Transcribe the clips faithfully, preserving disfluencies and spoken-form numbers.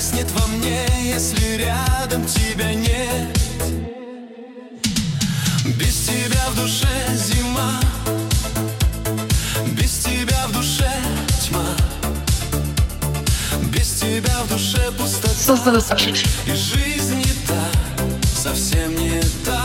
гаснет во мне, если рядом тебя нет. Без тебя в душе зима, без тебя в душе тьма, без тебя в душе пустота. И жизнь не та, совсем не та.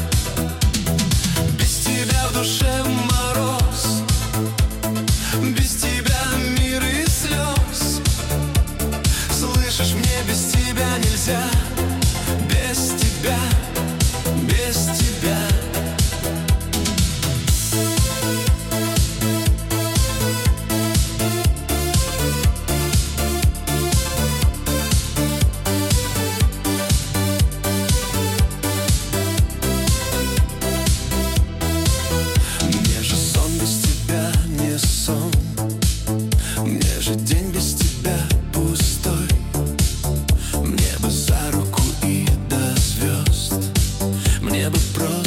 Без тебя в душе мороз, без тебя мир и слез. Слышишь, мне без тебя нельзя, без тебя, без тебя. Мне же сон без тебя не сон, мне же день без тебя пустой. Мне бы за руку и до звезд, мне бы просто